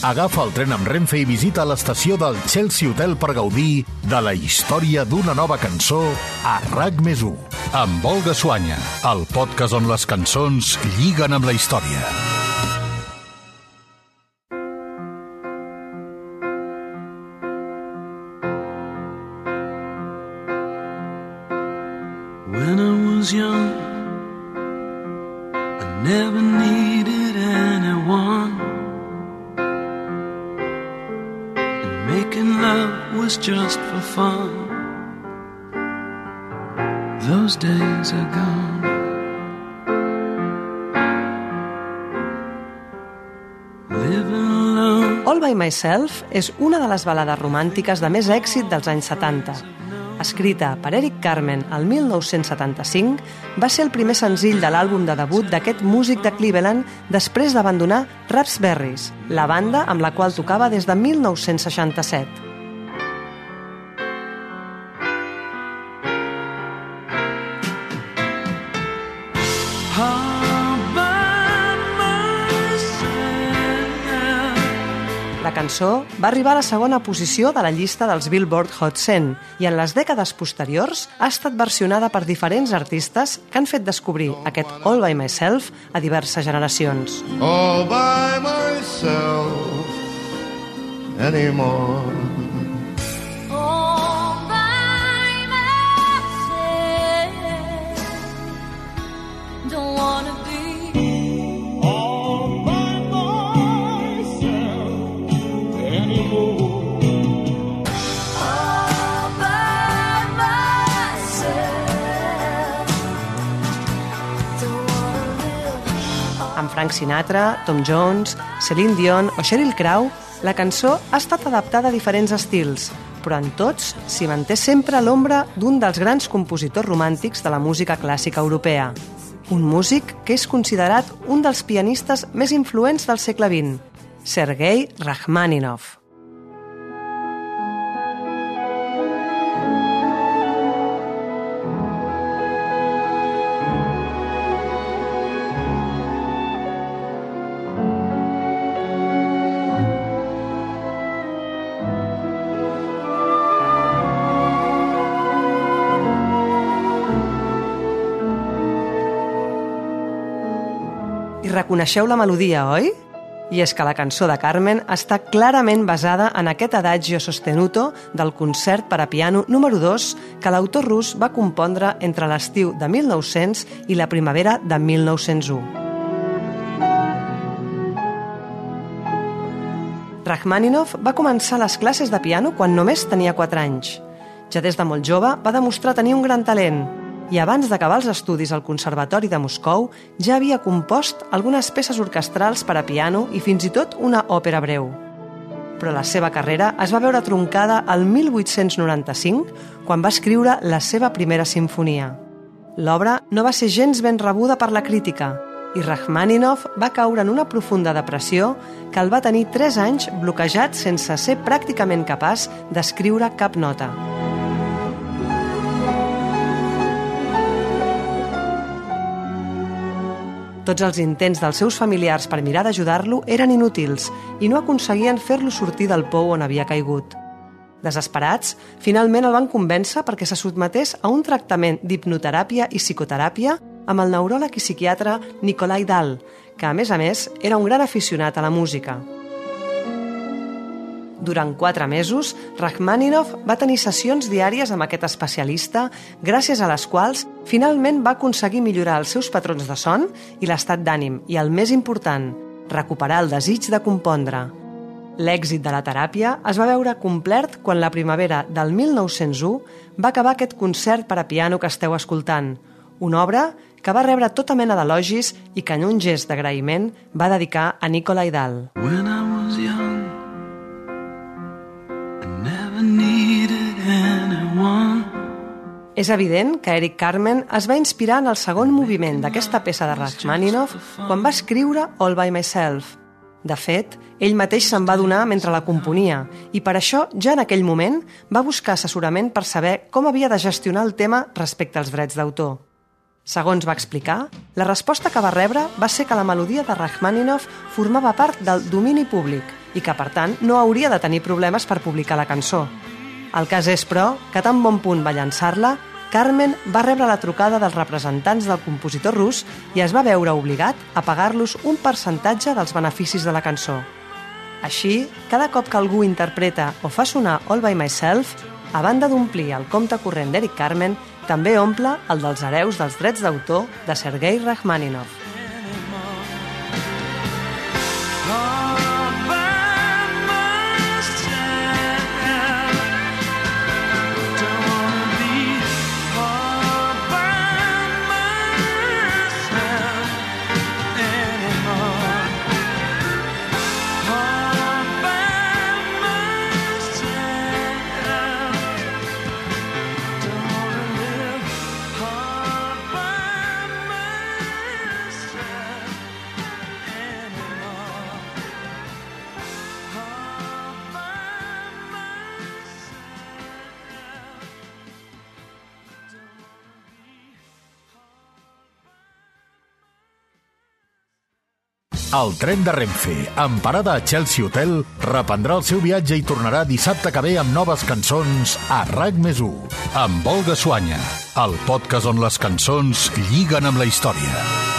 Agafa el tren amb Renfe i visita l'estació del Chelsea Hotel per gaudir de la història d'una nova cançó a RAC+1. Amb Olga Suanya, el podcast on les cançons lliguen amb la història. When I was young, I never needed anyone, and making love was just for fun. Those days are gone. Living alone. All by Myself és una de les balades romàntiques de més èxit dels anys 70. Escrita per Eric Carmen el 1975, va ser el primer senzill de l'àlbum de debut d'aquest músic de Cleveland després d'abandonar Raspberries, la banda amb la qual tocava des de 1967. La cançó va arribar a la segona posició de la llista dels Billboard Hot 100 i en les dècades posteriors ha estat versionada per diferents artistes que han fet descobrir aquest All by Myself a diverses generacions. All by myself anymore. All by myself. Don't wanna be all by myself anymore. All by myself. Don't wanna live. Amb Frank Sinatra, Tom Jones, Celine Dion o Sheryl Crow, la cançó ha estat adaptada a diferents estils, però en tots s'hi manté sempre l'ombra d'un dels grans compositors romàntics de la música clàssica europea. Un músic que és considerat un dels pianistes més influents del segle XX, Sergei Rachmaninov. I reconeixeu la melodia, oi? I és que la cançó de Carmen està clarament basada en aquest adagio sostenuto del concert per a piano número 2 que l'autor rus va compondre entre l'estiu de 1900 i la primavera de 1901. Rachmaninov va començar les classes de piano quan només tenia 4 anys. Ja des de molt jove va demostrar tenir un gran talent i abans d'acabar els estudis al Conservatori de Moscou ja havia compost algunes peces orquestrals per a piano i fins i tot una òpera breu. Però la seva carrera es va veure truncada el 1895 quan va escriure la seva primera simfonia. L'obra no va ser gens ben rebuda per la crítica i Rachmaninov va caure en una profunda depressió que el va tenir 3 anys bloquejat sense ser pràcticament capaç d'escriure cap nota. Tots els intents dels seus familiars per mirar d'ajudar-lo eren inútils i no aconseguien fer-lo sortir del pou on havia caigut. Desesperats, finalment el van convèncer perquè se sotmetés a un tractament d'hipnoteràpia i psicoteràpia amb el neuròleg i psiquiatre Nikolai Dahl, que a més, era un gran aficionat a la música. Durant 4 mesos, Rachmaninov va tenir sessions diàries amb aquest especialista, gràcies a les quals finalment va aconseguir millorar els seus patrons de son i l'estat d'ànim i, el més important, recuperar el desig de compondre. L'èxit de la teràpia es va veure complert quan la primavera del 1901 va acabar aquest concert per a piano que esteu escoltant, una obra que va rebre tota mena d'elogis i que en un gest d'agraïment va dedicar a Nikolai Dahl. When I was young, I never needed anyone. És evident que Eric Carmen es va inspirar en el segon moviment d'aquesta peça de Rachmaninov quan va escriure All by Myself. De fet, ell mateix se'n va adonar mentre la componia i per això, ja en aquell moment, va buscar assessorament per saber com havia de gestionar el tema respecte als drets d'autor. Segons va explicar, la resposta que va rebre va ser que la melodia de Rachmaninov formava part del domini públic i que, per tant, no hauria de tenir problemes per publicar la cançó. El cas és, però, que tan bon punt va llançar-la, Carmen va rebre la trucada dels representants del compositor rus i es va veure obligat a pagar-los un percentatge dels beneficis de la cançó. Així, cada cop que algú interpreta o fa sonar All by Myself, a banda d'omplir el compte corrent d'Eric Carmen, també omple el dels hereus dels drets d'autor de Sergei Rachmaninov. El tren de Renfe, amb parada a Chelsea Hotel, reprendrà el seu viatge i tornarà dissabte que ve amb noves cançons a RAC+1, amb Olga Suanya, el podcast on les cançons lliguen amb la història.